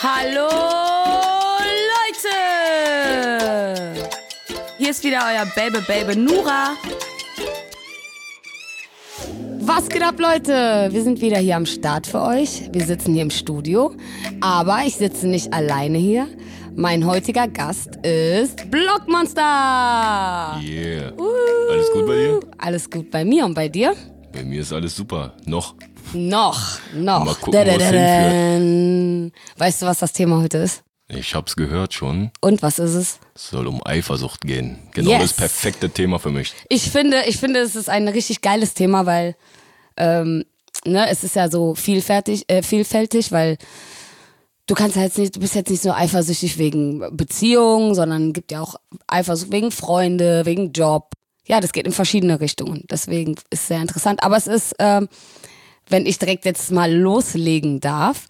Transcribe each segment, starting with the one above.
Hallo Leute! Hier ist wieder euer Baby Nura. Was geht ab, Leute? Wir sind wieder hier am Start für euch. Wir sitzen hier im Studio, aber ich sitze nicht alleine hier. Mein heutiger Gast ist Blockmonster. Yeah. Alles gut bei dir? Alles gut bei mir und bei dir? Bei mir ist alles super. Noch. Noch. Mal gucken, wo es hinführt. Weißt du, was das Thema heute ist? Ich hab's gehört schon. Und was ist es? Es soll um Eifersucht gehen. Genau Yes. Das perfekte Thema für mich. Ich finde, es ist ein richtig geiles Thema, weil es ist ja so vielfältig, weil du bist jetzt nicht so eifersüchtig wegen Beziehungen, sondern es gibt ja auch Eifersucht wegen Freunde, wegen Job. Ja, das geht in verschiedene Richtungen. Deswegen ist es sehr interessant. Aber es ist, wenn ich direkt jetzt mal loslegen darf,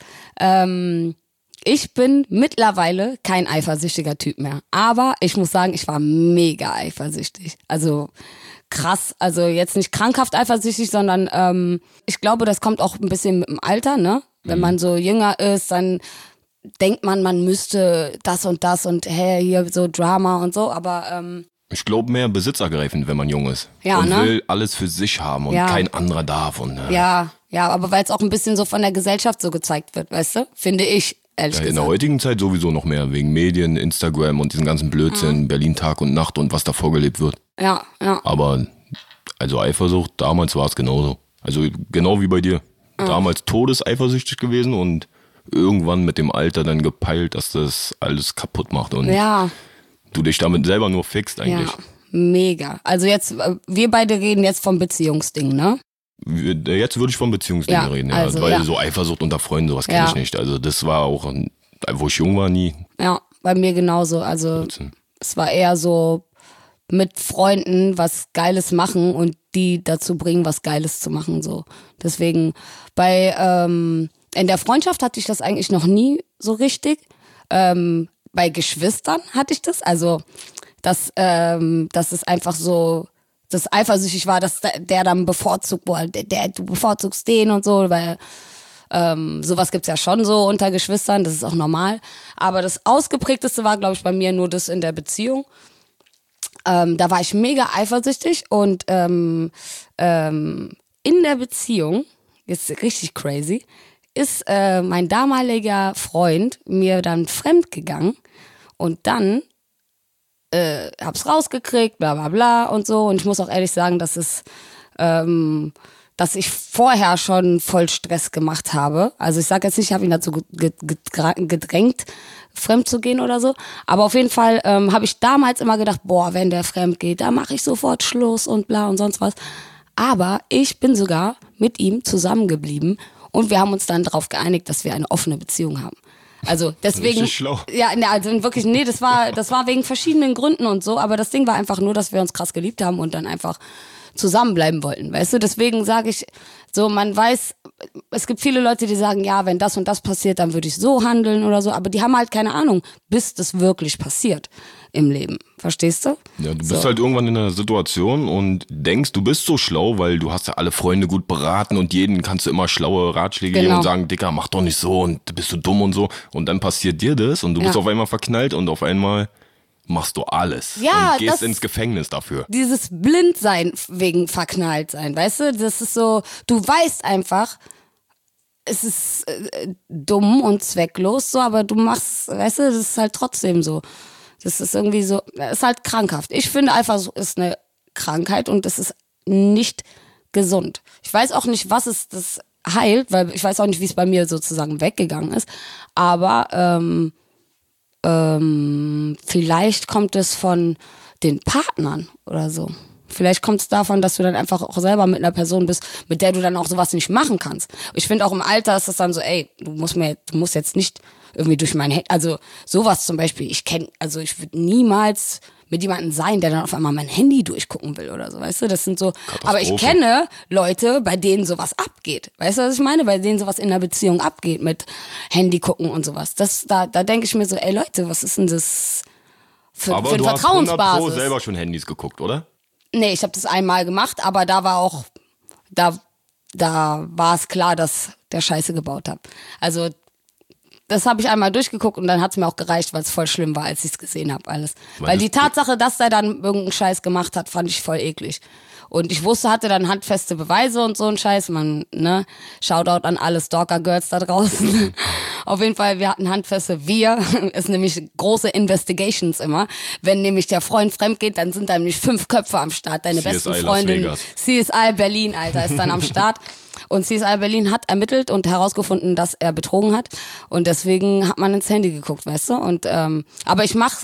ich bin mittlerweile kein eifersüchtiger Typ mehr. Aber ich muss sagen, ich war mega eifersüchtig. Also krass, also jetzt nicht krankhaft eifersüchtig, sondern ich glaube, das kommt auch ein bisschen mit dem Alter, ne? Wenn man so jünger ist, dann denkt man müsste das und hey, hier so Drama und so, aber Ich glaube mehr besitzergreifend, wenn man jung ist. Ja, und ne? will alles für sich haben und Ja. kein anderer darf. Und, ja, aber weil es auch ein bisschen so von der Gesellschaft so gezeigt wird, weißt du? Finde ich, ehrlich in der gesagt. heutigen Zeit sowieso noch mehr, wegen Medien, Instagram und diesen ganzen Blödsinn, Berlin Tag und Nacht und was da vorgelebt wird. Ja. Aber also Eifersucht, damals war es genauso. Also genau wie bei dir. Damals todeseifersüchtig gewesen und irgendwann mit dem Alter dann gepeilt, dass das alles kaputt macht und Ja, du dich damit selber nur fixt eigentlich. ja, mega. Also jetzt, wir beide reden jetzt vom Beziehungsding, ne? Jetzt würde ich von Beziehungsdingen Ja, reden, ja. also, weil ja. so Eifersucht unter Freunden, sowas kenne Ja. ich nicht. Also das war auch, wo ich jung war, nie. Ja, bei mir genauso. Also Blödsinn. es war eher so mit Freunden was Geiles machen und die dazu bringen, was Geiles zu machen. So. Deswegen in der Freundschaft hatte ich das eigentlich noch nie so richtig. Bei Geschwistern hatte ich das. Also dass es einfach so, dass eifersüchtig war, dass der dann bevorzugt, du bevorzugst den und so, weil sowas gibt's ja schon so unter Geschwistern, das ist auch normal. Aber das Ausgeprägteste war, glaube ich, bei mir nur das in der Beziehung. Da war ich mega eifersüchtig und in der Beziehung, ist richtig crazy, ist mein damaliger Freund mir dann fremd gegangen und dann hab's rausgekriegt, bla bla bla und so. Und ich muss auch ehrlich sagen, dass ich vorher schon voll Stress gemacht habe. Also ich sage jetzt nicht, ich habe ihn dazu gedrängt, fremd zu gehen oder so. Aber auf jeden Fall habe ich damals immer gedacht, boah, wenn der fremd geht, dann mache ich sofort Schluss und bla und sonst was. Aber ich bin sogar mit ihm zusammengeblieben und wir haben uns dann darauf geeinigt, dass wir eine offene Beziehung haben. Also deswegen. Richtig schlau. Ja, also wirklich, nee, das war wegen verschiedenen Gründen und so, aber das Ding war einfach nur, dass wir uns krass geliebt haben und dann einfach zusammenbleiben wollten, weißt du? Deswegen sage ich so, man weiß, es gibt viele Leute, die sagen, ja, wenn das und das passiert, dann würde ich so handeln oder so, aber die haben halt keine Ahnung, bis das wirklich passiert im Leben. Verstehst du? Ja, du bist halt irgendwann in einer Situation und denkst, du bist so schlau, weil du hast ja alle Freunde gut beraten und jeden kannst du immer schlaue Ratschläge geben und sagen, Dicker, mach doch nicht so und bist du dumm und so. Und dann passiert dir das und du bist auf einmal verknallt und auf einmal machst du alles Ja, und gehst ins Gefängnis dafür. Dieses Blindsein wegen Verknalltsein, weißt du? Das ist so, du weißt einfach, es ist dumm und zwecklos so, aber du machst, weißt du, das ist halt trotzdem so. Das ist irgendwie so, ist halt krankhaft. Ich finde einfach, so ist eine Krankheit und das ist nicht gesund. Ich weiß auch nicht, was es das heilt, weil ich weiß auch nicht, wie es bei mir sozusagen weggegangen ist, aber vielleicht kommt es von den Partnern oder so. Vielleicht kommt es davon, dass du dann einfach auch selber mit einer Person bist, mit der du dann auch sowas nicht machen kannst. Ich finde auch im Alter ist das dann so, ey, du musst jetzt nicht irgendwie durch mein Handy, also sowas zum Beispiel, ich würde niemals mit jemandem sein, der dann auf einmal mein Handy durchgucken will oder so, weißt du, das sind so, aber ich kenne Leute, bei denen sowas abgeht, weißt du, was ich meine, bei denen sowas in der Beziehung abgeht mit Handy gucken und sowas, da denke ich mir so, ey Leute, was ist denn das für eine Vertrauensbasis? Aber du hast 100% selber schon Handys geguckt, oder? Nee, ich habe das einmal gemacht, aber da war es klar, dass der Scheiße gebaut hat. Also das habe ich einmal durchgeguckt und dann hat es mir auch gereicht, weil es voll schlimm war, als ich es gesehen habe alles. Weil die Tatsache, dass der dann irgendeinen Scheiß gemacht hat, fand ich voll eklig. Und ich wusste, hatte dann handfeste Beweise und so ein Scheiß. Shoutout an alle Stalker-Girls da draußen. Auf jeden Fall, wir hatten handfeste, ist nämlich große Investigations immer. Wenn nämlich der Freund fremd geht, dann sind da nämlich 5 Köpfe am Start. Deine besten Freundin, CSI Berlin, Alter, ist dann am Start. Und CSI Berlin hat ermittelt und herausgefunden, dass er betrogen hat. Und deswegen hat man ins Handy geguckt, weißt du? Und aber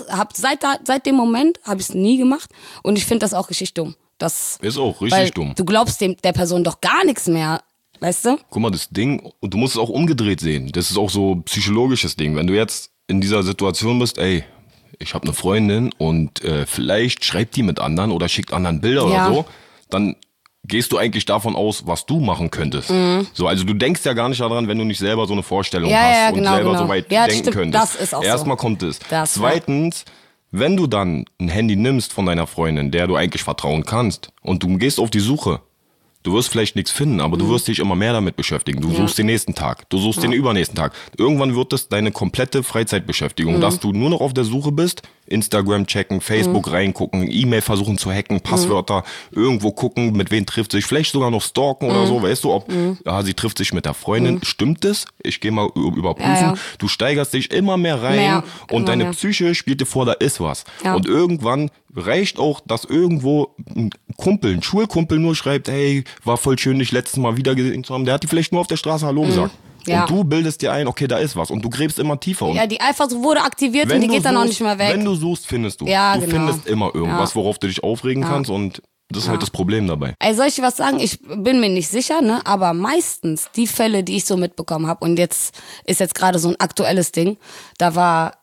seit dem Moment habe ich es nie gemacht. Und ich finde das auch richtig dumm. Das ist auch richtig dumm. Du glaubst der Person doch gar nichts mehr, weißt du? Guck mal, das Ding, und du musst es auch umgedreht sehen. Das ist auch so ein psychologisches Ding. Wenn du jetzt in dieser Situation bist, ey, ich habe eine Freundin und vielleicht schreibt die mit anderen oder schickt anderen Bilder oder so, dann gehst du eigentlich davon aus, was du machen könntest. So, also du denkst ja gar nicht daran, wenn du nicht selber so eine Vorstellung hast und selber so weit denken könntest. Das ist auch Erstmal kommt es. Zweitens, wenn du dann ein Handy nimmst von deiner Freundin, der du eigentlich vertrauen kannst, und du gehst auf die Suche, du wirst vielleicht nichts finden, aber du wirst dich immer mehr damit beschäftigen. Du suchst den nächsten Tag, du suchst den übernächsten Tag. Irgendwann wird das deine komplette Freizeitbeschäftigung, dass du nur noch auf der Suche bist, Instagram checken, Facebook reingucken, E-Mail versuchen zu hacken, Passwörter irgendwo gucken, mit wem trifft sich, vielleicht sogar noch stalken oder so, weißt du, ob sie trifft sich mit der Freundin, stimmt es? Ich gehe mal überprüfen. Ja. Du steigerst dich immer mehr rein und deine Psyche spielt dir vor, da ist was. Ja. Und irgendwann reicht auch, dass irgendwo ein Schulkumpel nur schreibt, hey, war voll schön, dich letztes Mal wieder gesehen zu haben. Der hat dir vielleicht nur auf der Straße Hallo gesagt. Ja. Und du bildest dir ein, okay, da ist was. Und du gräbst immer tiefer. Und die Eifersucht wurde aktiviert und die geht dann auch nicht mehr weg. Wenn du suchst, findest du. Ja, du findest immer irgendwas, worauf du dich aufregen kannst. Und das ist halt das Problem dabei. Ey, soll ich was sagen? Ich bin mir nicht sicher, ne? Aber meistens die Fälle, die ich so mitbekommen habe, und jetzt ist gerade so ein aktuelles Ding, da war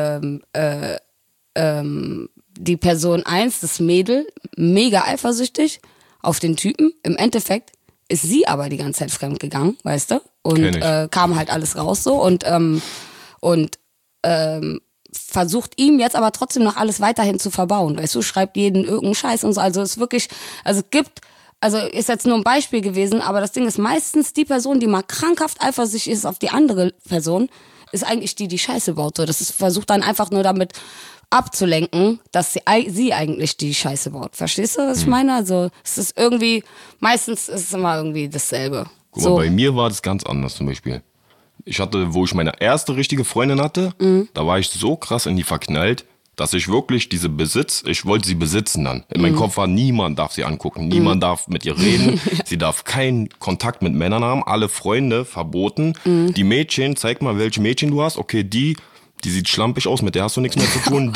die Person 1, das Mädel, mega eifersüchtig auf den Typen. Im Endeffekt ist sie aber die ganze Zeit fremd gegangen, weißt du? Und kam halt alles raus so und versucht ihm jetzt aber trotzdem noch alles weiterhin zu verbauen, weißt du? Schreibt jeden irgendeinen Scheiß und so. Also es ist wirklich, ist jetzt nur ein Beispiel gewesen, aber das Ding ist meistens die Person, die mal krankhaft eifersüchtig ist auf die andere Person, ist eigentlich die Scheiße baut. So, das ist versucht dann einfach nur damit abzulenken, dass sie eigentlich die Scheiße baut. Verstehst du, was ich meine? Also es ist irgendwie, meistens ist es immer irgendwie dasselbe. Guck mal, bei mir war das ganz anders zum Beispiel. Ich hatte, wo ich meine erste richtige Freundin hatte, da war ich so krass in die verknallt, dass ich wirklich ich wollte sie besitzen dann. In meinem Kopf war, niemand darf sie angucken, niemand darf mit ihr reden, sie darf keinen Kontakt mit Männern haben, alle Freunde verboten. Die Mädchen, zeig mal, welche Mädchen du hast, okay, die sieht schlampig aus, mit der hast du nichts mehr zu tun,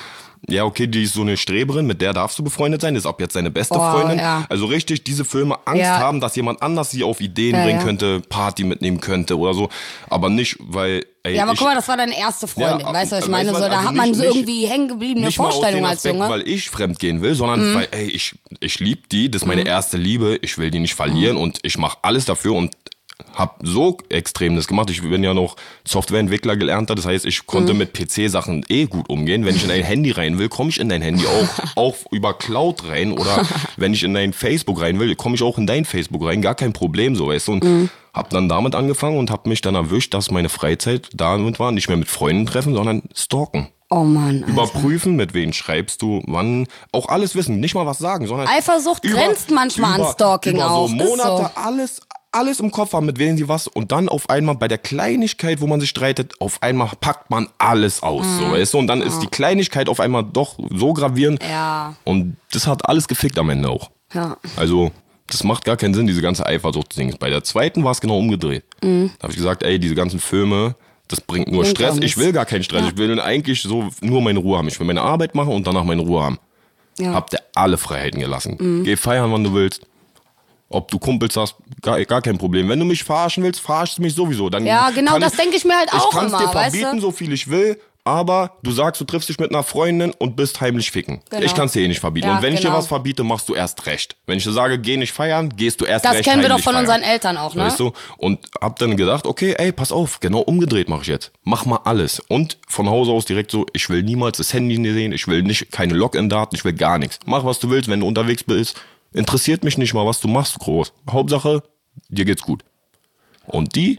die ist so eine Streberin, mit der darfst du befreundet sein, ist ab jetzt deine beste Freundin. Ja. Also richtig diese Filme Angst haben, dass jemand anders sie auf Ideen bringen könnte, Party mitnehmen könnte oder so, aber nicht, weil aber guck mal, das war deine erste Freundin, weißt du, was ich meine? So, da hat man so irgendwie hängen gebliebene Vorstellung als Junge. Nicht weil ich fremd gehen will, sondern weil, ich liebe die, das ist meine erste Liebe, ich will die nicht verlieren und ich mache alles dafür und hab so extrem das gemacht. Ich bin ja noch Softwareentwickler gelernter, das heißt, ich konnte mit PC-Sachen gut umgehen. Wenn ich in ein Handy rein will, komme ich in dein Handy auch über Cloud rein oder wenn ich in dein Facebook rein will, komme ich auch in dein Facebook rein, gar kein Problem, so weißt du. Und hab dann damit angefangen und hab mich dann erwischt, dass meine Freizeit damit war, nicht mehr mit Freunden treffen, sondern stalken. Oh Mann, Alter. Überprüfen, mit wem schreibst du, wann, auch alles wissen, nicht mal was sagen, sondern Eifersucht grenzt manchmal an Stalking über auch. So Monate alles im Kopf haben, mit wem sie was und dann auf einmal bei der Kleinigkeit, wo man sich streitet, auf einmal packt man alles aus, so weißt du, und dann ist die Kleinigkeit auf einmal doch so gravierend und das hat alles gefickt am Ende auch. Ja. Also das macht gar keinen Sinn, diese ganze Eifersucht-Ding. Bei der zweiten war es genau umgedreht. Da habe ich gesagt, diese ganzen Filme, das bringt nur Stress. Ich will gar keinen Stress. Ja. Ich will eigentlich so nur meine Ruhe haben. Ich will meine Arbeit machen und danach meine Ruhe haben. Ja. Hab dir alle Freiheiten gelassen. Geh feiern, wann du willst. Ob du Kumpels hast, gar kein Problem. Wenn du mich verarschen willst, verarschst du mich sowieso. Dann genau, das denke ich mir halt auch immer. Ich kann es dir verbieten, so viel ich will, aber du sagst, du triffst dich mit einer Freundin und bist heimlich ficken. Genau. Ich kann es dir nicht verbieten. Ja, und wenn ich dir was verbiete, machst du erst recht. Wenn ich dir sage, geh nicht feiern, gehst du erst recht. Das kennen wir doch von unseren Eltern auch, ne? Weißt du? Und hab dann gedacht, okay, pass auf, genau umgedreht mache ich jetzt. Mach mal alles. Und von Hause aus direkt so, ich will niemals das Handy sehen, ich will keine Login-Daten, ich will gar nichts. Mach, was du willst, wenn du unterwegs bist. Interessiert mich nicht mal, was du machst, groß. Hauptsache, dir geht's gut. Und die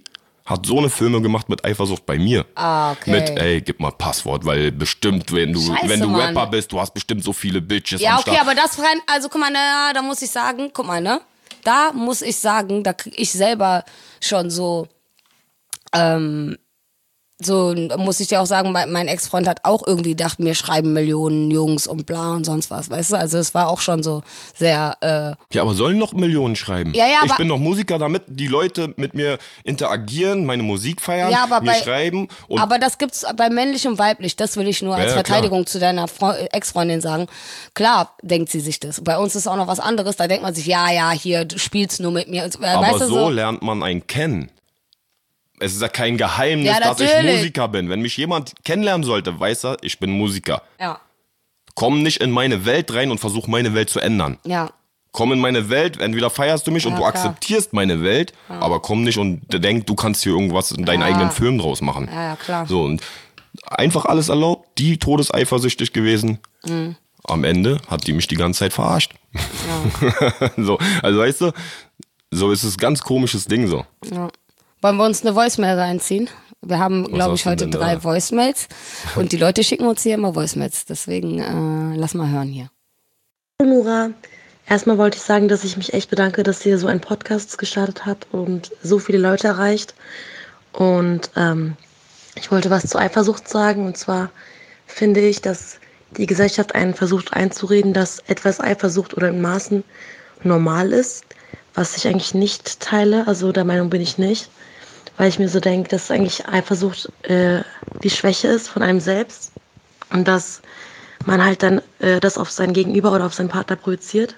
hat so eine Filme gemacht mit Eifersucht bei mir. Ah, okay. Mit, ey, gib mal Passwort, weil bestimmt, wenn du Mann. Rapper bist, du hast bestimmt so viele Bitches Ja, am okay, Start. aber das, also guck mal, da muss ich sagen, da krieg ich selber schon so, so muss ich dir auch sagen, mein Ex-Freund hat auch irgendwie gedacht, mir schreiben Millionen Jungs und bla und sonst was, weißt du? Also es war auch schon so sehr... Ja, aber sollen noch Millionen schreiben? Ja, ich bin doch Musiker, damit die Leute mit mir interagieren, meine Musik feiern, mir schreiben. Und aber das gibt's bei männlich und weiblich, das will ich nur als Verteidigung zu deiner Ex-Freundin sagen. Klar denkt sie sich das. Bei uns ist auch noch was anderes, da denkt man sich, ja, hier, du spielst nur mit mir. Aber weißt du, so lernt man einen kennen. Es ist ja kein Geheimnis, dass ich Musiker bin. Wenn mich jemand kennenlernen sollte, weiß er, ich bin Musiker. Ja. Komm nicht in meine Welt rein und versuch meine Welt zu ändern. Ja. Komm in meine Welt, entweder feierst du mich und du akzeptierst meine Welt, aber komm nicht und denk, du kannst hier irgendwas in deinen eigenen Film draus machen. Ja, klar. So, und einfach alles erlaubt, die todeseifersüchtig gewesen. Mhm. Am Ende hat die mich die ganze Zeit verarscht. Ja. So, also weißt du, so ist es ein ganz komisches Ding so. Ja. Wollen wir uns eine Voicemail reinziehen? Wir haben, glaube ich, heute 3 Voicemails. Und die Leute schicken uns hier immer Voicemails. Deswegen lass mal hören hier. Hallo Nora. Erstmal wollte ich sagen, dass ich mich echt bedanke, dass ihr so einen Podcast gestartet habt und so viele Leute erreicht. Und ich wollte was zur Eifersucht sagen. Und zwar finde ich, dass die Gesellschaft einen versucht einzureden, dass etwas Eifersucht oder in Maßen normal ist. Was ich eigentlich nicht teile. Also der Meinung bin ich nicht. Weil ich mir so denke, dass eigentlich Eifersucht die Schwäche ist von einem selbst und dass man halt dann das auf sein Gegenüber oder auf seinen Partner projiziert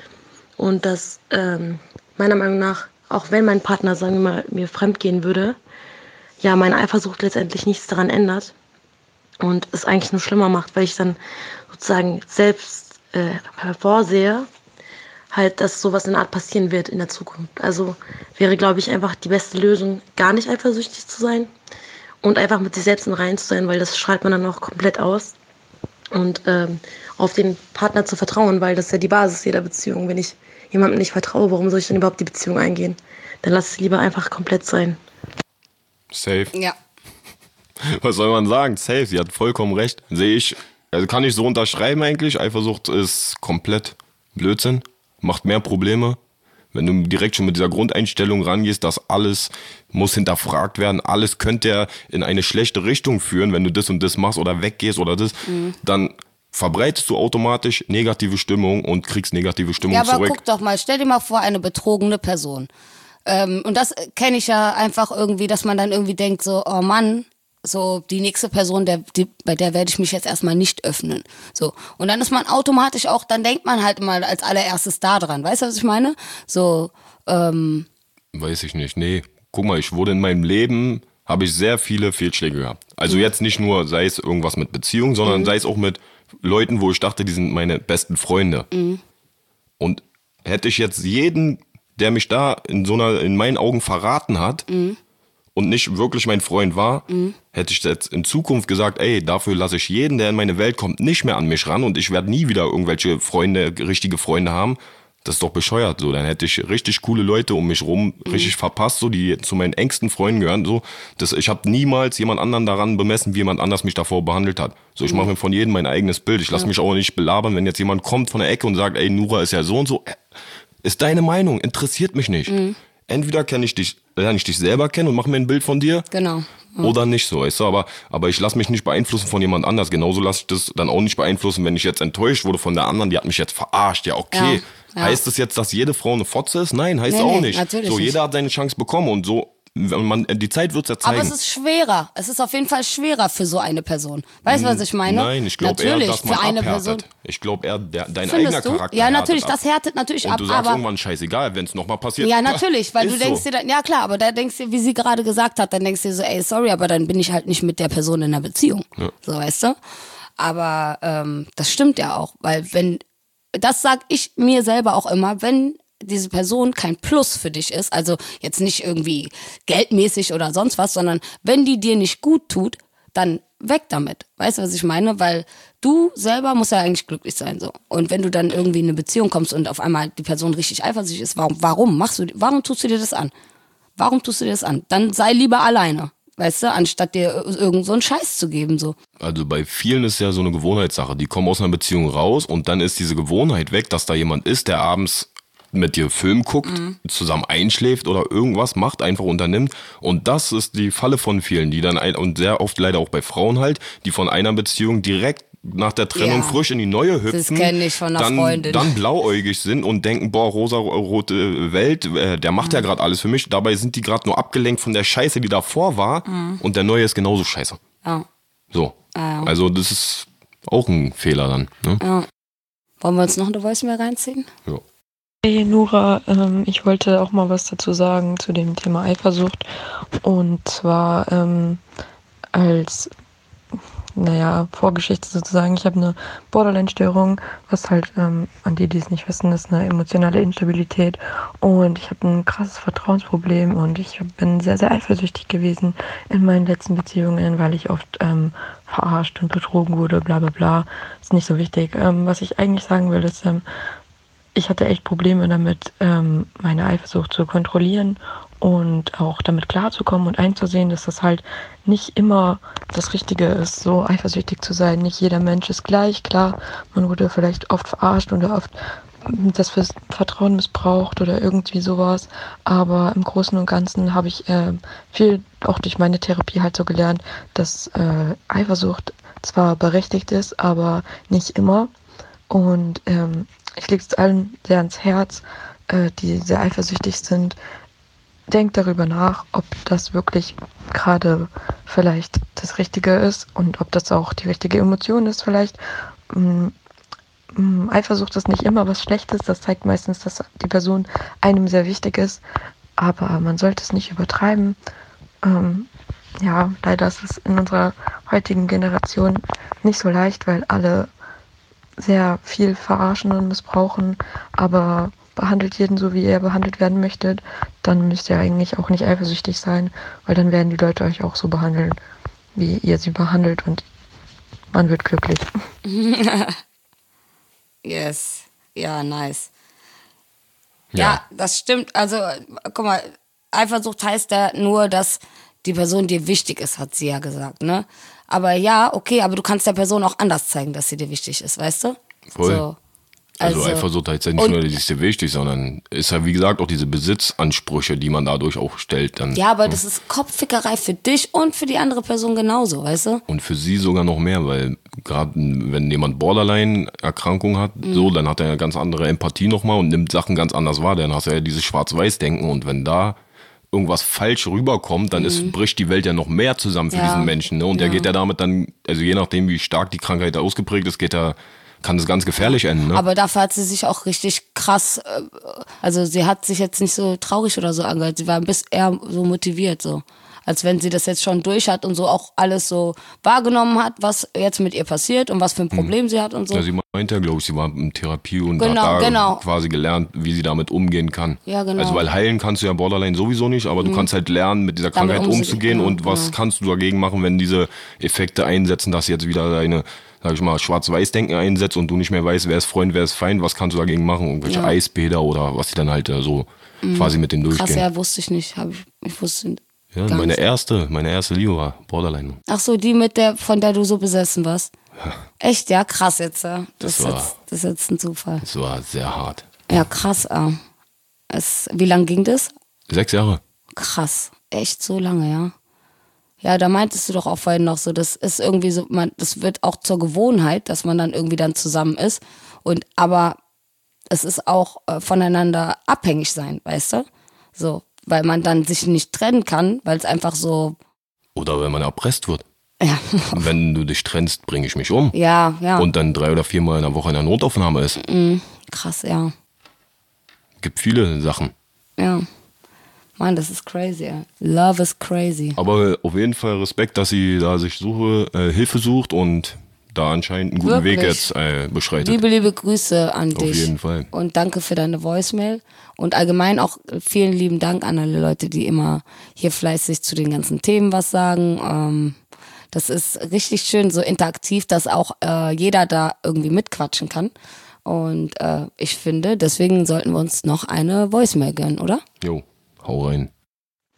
und dass meiner Meinung nach, auch wenn mein Partner, sagen wir mal, mir fremd gehen würde, ja, meine Eifersucht letztendlich nichts daran ändert und es eigentlich nur schlimmer macht, weil ich dann sozusagen selbst hervorsehe, halt, dass sowas in der Art passieren wird in der Zukunft. Also wäre, glaube ich, einfach die beste Lösung, gar nicht eifersüchtig zu sein und einfach mit sich selbst in Reinen zu sein, weil das schreit man dann auch komplett aus. Und auf den Partner zu vertrauen, weil das ist ja die Basis jeder Beziehung. Wenn ich jemandem nicht vertraue, warum soll ich dann überhaupt die Beziehung eingehen? Dann lass es lieber einfach komplett sein. Safe. Ja. Was soll man sagen? Safe, sie hat vollkommen recht. Sehe ich, also kann ich so unterschreiben eigentlich. Eifersucht ist komplett Blödsinn. Macht mehr Probleme, wenn du direkt schon mit dieser Grundeinstellung rangehst, dass alles muss hinterfragt werden, alles könnte ja in eine schlechte Richtung führen, wenn du das und das machst oder weggehst oder das, dann verbreitest du automatisch negative Stimmung und kriegst negative Stimmung zurück. Ja, aber guck doch mal, stell dir mal vor, eine betrogene Person. Und das kenne ich ja einfach irgendwie, dass man dann irgendwie denkt so, oh Mann, so die nächste Person, bei der werde ich mich jetzt erstmal nicht öffnen. So. Und dann ist man automatisch auch, dann denkt man halt mal als allererstes da dran. Weißt du, was ich meine? So, Weiß ich nicht, nee. Guck mal, ich wurde in meinem Leben, habe ich sehr viele Fehlschläge gehabt. Also jetzt nicht nur, sei es irgendwas mit Beziehung, sondern sei es auch mit Leuten, wo ich dachte, die sind meine besten Freunde. Und hätte ich jetzt jeden, der mich da in meinen Augen verraten hat, und nicht wirklich mein Freund war, hätte ich jetzt in Zukunft gesagt, ey, dafür lasse ich jeden, der in meine Welt kommt, nicht mehr an mich ran und ich werde nie wieder irgendwelche Freunde, richtige Freunde haben. Das ist doch bescheuert, so. Dann hätte ich richtig coole Leute um mich rum, richtig verpasst, so, die zu meinen engsten Freunden gehören, so. Ich habe niemals jemand anderen daran bemessen, wie jemand anders mich davor behandelt hat. So, ich mache mir von jedem mein eigenes Bild. Ich lasse mich auch nicht belabern, wenn jetzt jemand kommt von der Ecke und sagt, ey, Nura ist ja so und so. Ist deine Meinung, interessiert mich nicht. Entweder lerne ich dich selber kennen und mache mir ein Bild von dir. Genau. Oder nicht so, weißt du, aber ich lasse mich nicht beeinflussen von jemand anders. Genauso lasse ich das dann auch nicht beeinflussen, wenn ich jetzt enttäuscht wurde von der anderen, die hat mich jetzt verarscht. Ja, okay. Ja. Heißt das jetzt, dass jede Frau eine Fotze ist? Nein, heißt auch nicht. Natürlich so, nicht. jeder hat seine Chance bekommen und so, die Zeit wird's ja zeigen. Aber es ist schwerer. Es ist auf jeden Fall schwerer für so eine Person. Weißt du, was ich meine? Nein, ich glaube eher, dass man für eine abhärtet. Person. Ich glaube eher, dein Findest eigener du? Charakter Ja, natürlich, ab. das härtet natürlich und ab. du sagst aber irgendwann, scheißegal, wenn es nochmal passiert. Ja, natürlich, weil du denkst so. dir dann, ja klar, aber da denkst du, wie sie gerade gesagt hat, dann denkst du dir so, ey, sorry, aber dann bin ich halt nicht mit der Person in einer Beziehung. Ja. So, weißt du? Aber das stimmt ja auch, weil das sag ich mir selber auch immer, wenn diese Person kein Plus für dich ist, also jetzt nicht irgendwie geldmäßig oder sonst was, sondern wenn die dir nicht gut tut, dann weg damit. Weißt du, was ich meine? Weil du selber musst ja eigentlich glücklich sein, so. Und wenn du dann irgendwie in eine Beziehung kommst und auf einmal die Person richtig eifersüchtig ist, warum tust du dir das an? Warum tust du dir das an? Dann sei lieber alleine, weißt du, anstatt dir irgend so einen Scheiß zu geben, so. Also bei vielen ist ja so eine Gewohnheitssache. Die kommen aus einer Beziehung raus und dann ist diese Gewohnheit weg, dass da jemand ist, der abends mit dir Film guckt, zusammen einschläft oder irgendwas macht, einfach unternimmt. Und das ist die Falle von vielen, die dann, und sehr oft leider auch bei Frauen halt, die von einer Beziehung direkt nach der Trennung frisch in die neue hüpfen. Das kenne ich von einer Freundin. Dann blauäugig sind und denken, boah, rosa-rote Welt, der macht ja gerade alles für mich. Dabei sind die gerade nur abgelenkt von der Scheiße, die davor war. Und der neue ist genauso scheiße. Ja. So. Also das ist auch ein Fehler dann. Ne? Ja. Wollen wir uns noch eine Voicemail reinziehen? Ja. Hey Nora, ich wollte auch mal was dazu sagen zu dem Thema Eifersucht. Und zwar als Vorgeschichte sozusagen. Ich habe eine Borderline-Störung, was halt an die es nicht wissen, ist eine emotionale Instabilität. Und ich habe ein krasses Vertrauensproblem und ich bin sehr, sehr eifersüchtig gewesen in meinen letzten Beziehungen, weil ich oft verarscht und betrogen wurde, bla bla bla. Ist nicht so wichtig. Was ich eigentlich sagen will, ist, ich hatte echt Probleme damit, meine Eifersucht zu kontrollieren und auch damit klarzukommen und einzusehen, dass das halt nicht immer das Richtige ist, so eifersüchtig zu sein. Nicht jeder Mensch ist gleich, klar, man wurde vielleicht oft verarscht oder oft das fürs Vertrauen missbraucht oder irgendwie sowas, aber im Großen und Ganzen habe ich viel, auch durch meine Therapie halt so gelernt, dass Eifersucht zwar berechtigt ist, aber nicht immer. Und ich lege es allen sehr ans Herz, die sehr eifersüchtig sind. Denkt darüber nach, ob das wirklich gerade vielleicht das Richtige ist und ob das auch die richtige Emotion ist vielleicht. Eifersucht ist nicht immer was Schlechtes, das zeigt meistens, dass die Person einem sehr wichtig ist, aber man sollte es nicht übertreiben. Leider ist es in unserer heutigen Generation nicht so leicht, weil alle sehr viel verarschen und missbrauchen, aber behandelt jeden so, wie er behandelt werden möchte, dann müsst ihr eigentlich auch nicht eifersüchtig sein, weil dann werden die Leute euch auch so behandeln, wie ihr sie behandelt und man wird glücklich. Yes. Ja, nice. Ja, das stimmt. Also, guck mal, Eifersucht heißt ja nur, dass die Person dir wichtig ist, hat sie ja gesagt, ne? Aber ja, okay, aber du kannst der Person auch anders zeigen, dass sie dir wichtig ist, weißt du? Voll. So. Also Eifersucht heißt ja nicht nur, dass ist dir wichtig, sondern ist ja wie gesagt auch diese Besitzansprüche, die man dadurch auch stellt. Dann, ja, aber das ist Kopffickerei für dich und für die andere Person genauso, weißt du? Und für sie sogar noch mehr, weil gerade wenn jemand Borderline-Erkrankung hat, so, dann hat er eine ganz andere Empathie nochmal und nimmt Sachen ganz anders wahr. Dann hast du ja dieses Schwarz-Weiß-Denken und wenn da irgendwas falsch rüberkommt, dann bricht die Welt ja noch mehr zusammen für diesen Menschen. Ne? Und der geht ja damit dann, also je nachdem, wie stark die Krankheit ausgeprägt ist, kann das ganz gefährlich enden. Ne? Aber dafür hat sie sich auch richtig krass, also sie hat sich jetzt nicht so traurig oder so angehört, sie war ein bisschen eher so motiviert, so. Als wenn sie das jetzt schon durch hat und so auch alles so wahrgenommen hat, was jetzt mit ihr passiert und was für ein Problem sie hat und so. Ja, sie meinte ja, glaube ich, sie war in Therapie und hat da quasi gelernt, wie sie damit umgehen kann. Ja, genau. Also weil heilen kannst du ja Borderline sowieso nicht, aber du kannst halt lernen, mit dieser Krankheit umzugehen und was kannst du dagegen machen, wenn diese Effekte einsetzen, dass jetzt wieder deine, sag ich mal, Schwarz-Weiß-Denken einsetzt und du nicht mehr weißt, wer ist Freund, wer ist Feind, was kannst du dagegen machen? Irgendwelche Eisbäder oder was sie dann halt so quasi mit denen durchgehen. Krass, ja, wusste ich nicht. Ich wusste nicht. Ja, meine erste Liebe war Borderline. Ach so, die von der du so besessen warst? Ja. Echt, ja, krass jetzt. Ja. Das ist jetzt ein Zufall. Das war sehr hart. Ja, krass. Wie lang ging das? 6 Jahre. Krass, echt so lange, ja. Ja, da meintest du doch auch vorhin noch so, das ist irgendwie so, das wird auch zur Gewohnheit, dass man dann irgendwie dann zusammen ist. Aber es ist auch voneinander abhängig sein, weißt du? So, weil man dann sich nicht trennen kann, weil es einfach so... Oder wenn man erpresst wird. Ja. Wenn du dich trennst, bringe ich mich um. Ja, ja. Und dann 3 oder 4 Mal in der Woche in der Notaufnahme ist. Krass, ja. Gibt viele Sachen. Ja. Mann, das ist crazy, ja. Love is crazy. Aber auf jeden Fall Respekt, dass sie da sich Hilfe sucht und da anscheinend einen guten Weg jetzt beschreitet. Liebe Grüße an dich. Auf jeden Fall. Und danke für deine Voicemail. Und allgemein auch vielen lieben Dank an alle Leute, die immer hier fleißig zu den ganzen Themen was sagen. Das ist richtig schön, so interaktiv, dass auch jeder da irgendwie mitquatschen kann. Und ich finde, deswegen sollten wir uns noch eine Voicemail gönnen, oder? Jo, hau rein.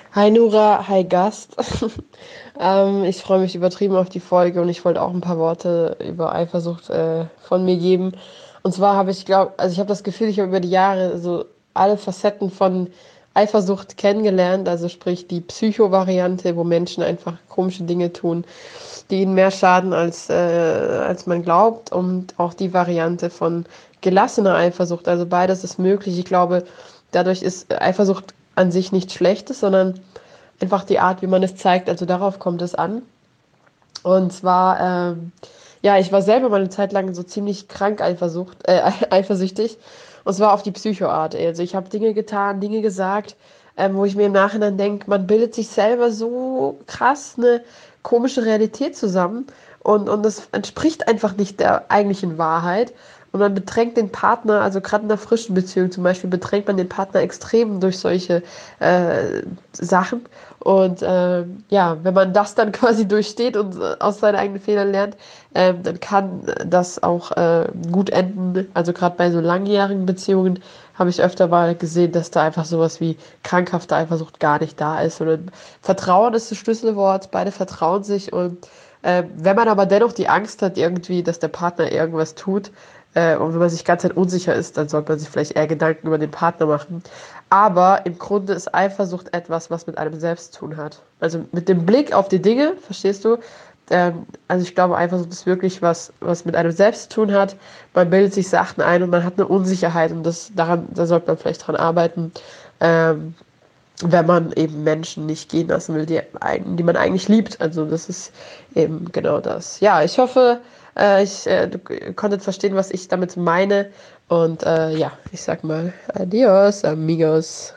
Hi Nura, hi Gast. Ich freue mich übertrieben auf die Folge und ich wollte auch ein paar Worte über Eifersucht von mir geben. Und zwar habe ich, ich habe das Gefühl, ich habe über die Jahre so alle Facetten von Eifersucht kennengelernt. Also sprich die Psycho-Variante, wo Menschen einfach komische Dinge tun, die ihnen mehr schaden, als man glaubt. Und auch die Variante von gelassener Eifersucht. Also beides ist möglich. Ich glaube, dadurch ist Eifersucht an sich nichts Schlechtes, sondern einfach die Art, wie man es zeigt. Also darauf kommt es an. Und zwar, ich war selber mal eine Zeit lang so ziemlich krank eifersüchtig. Und zwar auf die Psychoart. Also ich habe Dinge getan, Dinge gesagt, wo ich mir im Nachhinein denke, man bildet sich selber so krass eine komische Realität zusammen. Und das entspricht einfach nicht der eigentlichen Wahrheit. Und man bedrängt den Partner, also gerade in einer frischen Beziehung zum Beispiel, bedrängt man den Partner extrem durch solche Sachen. Und wenn man das dann quasi durchsteht und aus seinen eigenen Fehlern lernt, dann kann das auch gut enden. Also gerade bei so langjährigen Beziehungen habe ich öfter mal gesehen, dass da einfach sowas wie krankhafte Eifersucht gar nicht da ist. Und Vertrauen ist das Schlüsselwort, beide vertrauen sich. Und wenn man aber dennoch die Angst hat, irgendwie, dass der Partner irgendwas tut, und wenn man sich die ganze Zeit unsicher ist, dann sollte man sich vielleicht eher Gedanken über den Partner machen. Aber im Grunde ist Eifersucht etwas, was mit einem selbst zu tun hat. Also mit dem Blick auf die Dinge, verstehst du? Also ich glaube, Eifersucht ist wirklich was mit einem selbst zu tun hat. Man bildet sich Sachen ein und man hat eine Unsicherheit und da sollte man vielleicht dran arbeiten, wenn man eben Menschen nicht gehen lassen will, die man eigentlich liebt. Also das ist eben genau das. Ja, ich hoffe, du konntet verstehen, was ich damit meine. Und ich sag mal, adios, amigos.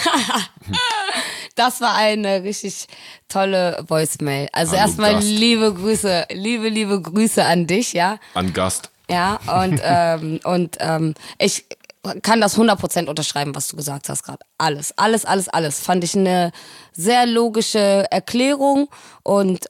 Das war eine richtig tolle Voicemail. Also erstmal liebe Grüße an dich, ja. An Gast. Ja, und ich kann das 100% unterschreiben, was du gesagt hast gerade. Alles. Fand ich eine sehr logische Erklärung und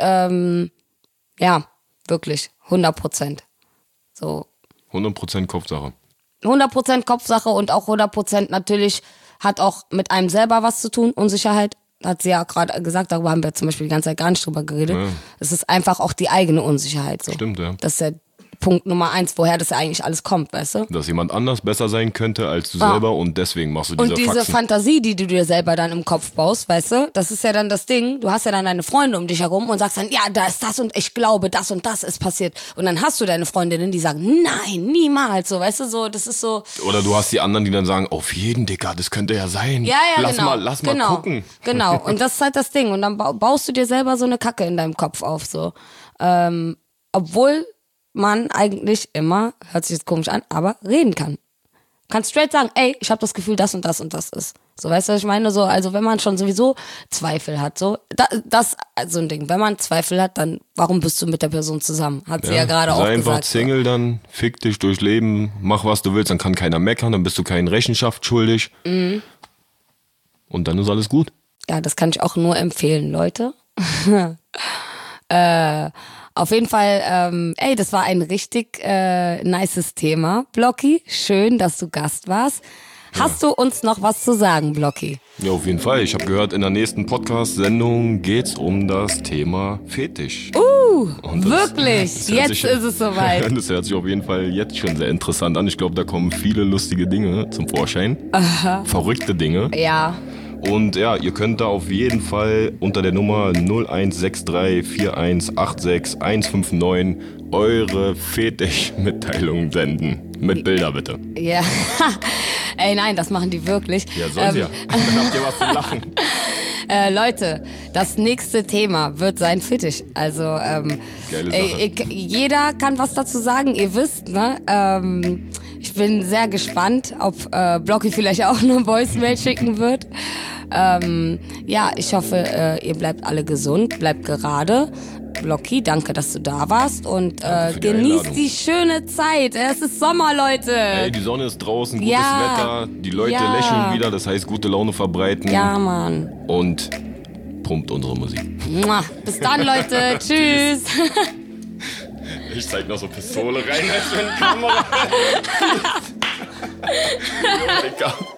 wirklich 100%. So. 100% Kopfsache. 100% Kopfsache und auch 100% natürlich hat auch mit einem selber was zu tun, Unsicherheit. Hat sie ja gerade gesagt, darüber haben wir zum Beispiel die ganze Zeit gar nicht drüber geredet. Ja. Es ist einfach auch die eigene Unsicherheit. So. Stimmt, ja. Das ist der Punkt Nummer 1, woher das ja eigentlich alles kommt, weißt du? Dass jemand anders besser sein könnte als du selber und deswegen machst du diese Faxen. Und diese Fantasie, die du dir selber dann im Kopf baust, weißt du, das ist ja dann das Ding, du hast ja dann deine Freunde um dich herum und sagst dann, ja, da ist das und ich glaube, das und das ist passiert. Und dann hast du deine Freundinnen, die sagen, nein, niemals, so, weißt du, so, das ist so. Oder du hast die anderen, die dann sagen, auf jeden, Dicker, das könnte ja sein. Ja, lass mal gucken. Genau, und das ist halt das Ding. Und dann baust du dir selber so eine Kacke in deinem Kopf auf, so. Obwohl man eigentlich immer, hört sich jetzt komisch an, aber reden kann. Kannst straight sagen, ey, ich habe das Gefühl, das und das und das ist. So, weißt du, was ich meine? So, also wenn man schon sowieso Zweifel hat, so, das so ein Ding. Wenn man Zweifel hat, dann, warum bist du mit der Person zusammen? Hat sie ja gerade auch gesagt. Sei einfach Single, dann fick dich durchs Leben, mach was du willst, dann kann keiner meckern, dann bist du keinen Rechenschaft schuldig. Mhm. Und dann ist alles gut. Ja, das kann ich auch nur empfehlen, Leute. Auf jeden Fall, das war ein richtig nices Thema, Blocki. Schön, dass du Gast warst. Hast du uns noch was zu sagen, Blocki? Ja, auf jeden Fall. Ich habe gehört, in der nächsten Podcast-Sendung geht's um das Thema Fetisch. Wirklich? Jetzt ist es soweit. Das hört sich auf jeden Fall jetzt schon sehr interessant an. Ich glaube, da kommen viele lustige Dinge zum Vorschein. Aha. Verrückte Dinge. Ja. Und ja, ihr könnt da auf jeden Fall unter der Nummer 0163 4186 159 eure Fetisch-Mitteilungen senden. Mit Bilder bitte. Ja. Ey, nein, das machen die wirklich. Ja, sollen sie ja. Dann habt ihr was zu lachen. Leute, das nächste Thema wird sein Fetisch. Also, geile Sache. Jeder kann was dazu sagen, ihr wisst, ne? Ich bin sehr gespannt, ob Blocki vielleicht auch eine Voicemail schicken wird. Ich hoffe, ihr bleibt alle gesund, bleibt gerade. Blocki, danke, dass du da warst und genießt die schöne Zeit. Es ist Sommer, Leute. Ey, die Sonne ist draußen, gutes Wetter, die Leute lächeln wieder, das heißt gute Laune verbreiten. Ja, Mann. Und pumpt unsere Musik. Bis dann, Leute. Tschüss. Ich zeig noch so Pistole rein, als wenn Kamera. Jo, Digga.